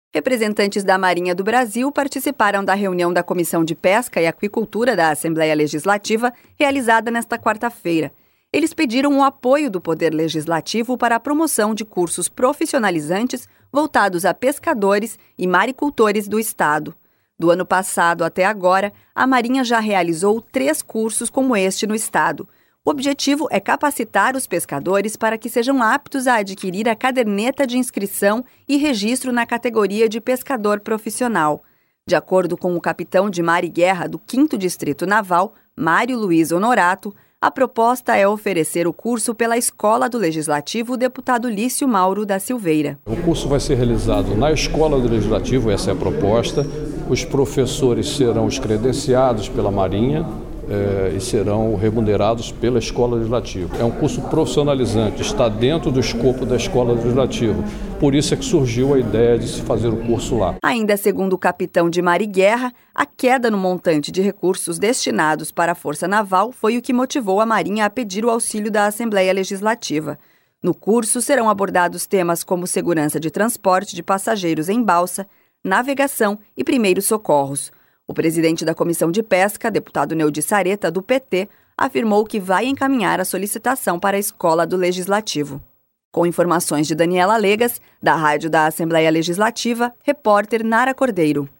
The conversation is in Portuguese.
Representantes da Marinha do Brasil participaram da reunião da Comissão de Pesca e Aquicultura da Assembleia Legislativa, realizada nesta quarta-feira. Eles pediram o apoio do Poder Legislativo para a promoção de cursos profissionalizantes voltados a pescadores e maricultores do Estado. Do ano passado até agora, a Marinha já realizou 3 cursos como este no Estado. O objetivo é capacitar os pescadores para que sejam aptos a adquirir a caderneta de inscrição e registro na categoria de pescador profissional. De acordo com o capitão de mar e guerra do 5º Distrito Naval, Mário Luiz Honorato, a proposta é oferecer o curso pela Escola do Legislativo, deputado Lício Mauro da Silveira. O curso vai ser realizado na Escola do Legislativo, essa é a proposta. Os professores serão os credenciados pela Marinha e serão remunerados pela Escola Legislativa. É um curso profissionalizante, está dentro do escopo da Escola Legislativa. Por isso é que surgiu a ideia de se fazer o curso lá. Ainda segundo o capitão de mar e guerra, a queda no montante de recursos destinados para a Força Naval foi o que motivou a Marinha a pedir o auxílio da Assembleia Legislativa. No curso serão abordados temas como segurança de transporte de passageiros em balsa, navegação e primeiros socorros. O presidente da Comissão de Pesca, deputado Neudi Sareta, do PT, afirmou que vai encaminhar a solicitação para a Escola do Legislativo. Com informações de Daniela Legas, da Rádio da Assembleia Legislativa, repórter Nara Cordeiro.